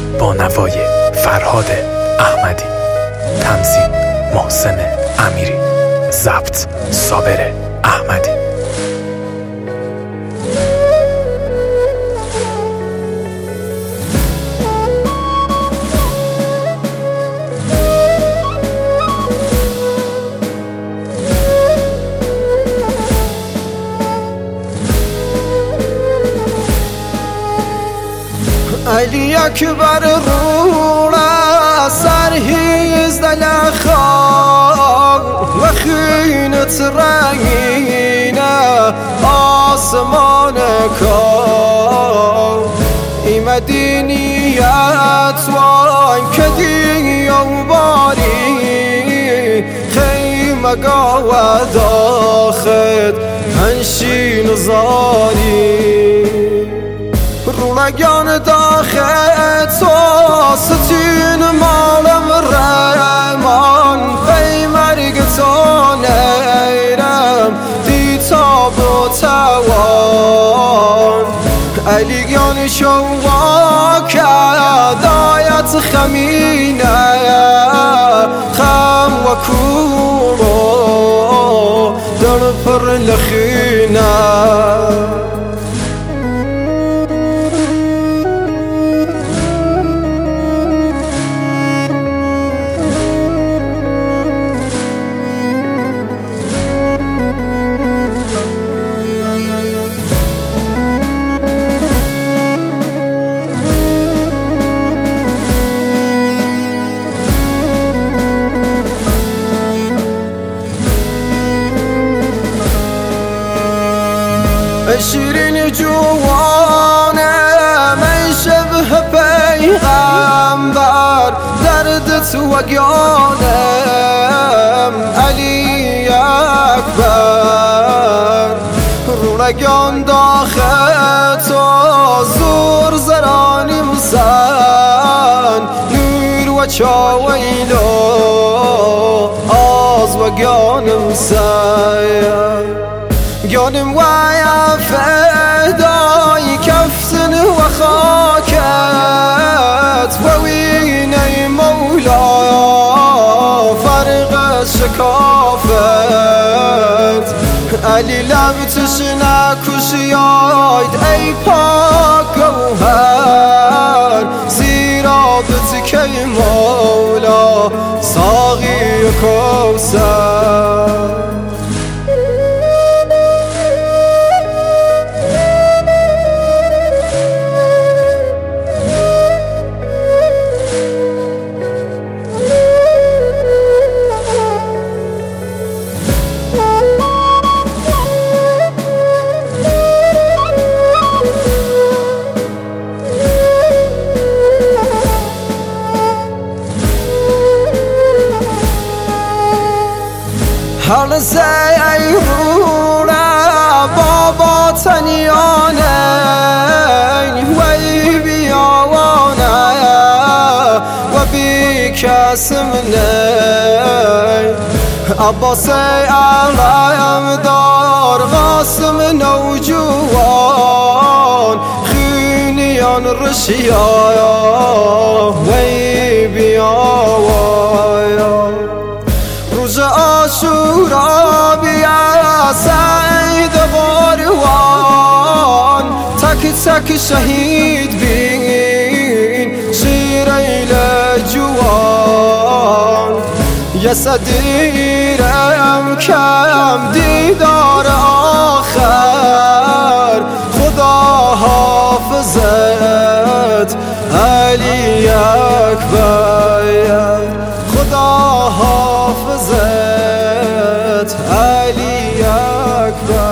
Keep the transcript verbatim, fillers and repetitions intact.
با نوای فرهاد احمدی، تنظیم محسن امیری، ضبط صابر احمدی. علی اکبر رونا سرهیز دلخواه و خینت رنگینه آسمان کار ای مدینیت وان کدی و باری خیمه گاو داخل هنشین زاری رولگان داخل تو ستین مالم رمان بی مرگ تو نیرم دیتاب و توان علیگان شوا کرد آیت خمینه خم و کورو در پر لخینه شیرین جوانه من شبه پیغمبر دردت وگانم علی اکبر رونگان داخل تو زور زرانی مسن نور و چاویلو آز وگانم سیم گانم ویا فدای کفتن و خاکت و وینه مولا فرق شکافت علی لبتش نکشیاید ای پاک گوهر زیرابت که مولا ساقی کوثر حال زیرونا بابا تنیانه وی بیاوانه و بی کسم نه عباس علیم دار قاسم نوجوان خینیان رشیا وی بیاوانه روز آشورا بیا سعید باروان تک تک شهید بین شیریل جوان یسدیرم کم دیدار آخر خدا حافظت علی اکبر خدا حافظت علی اکبر.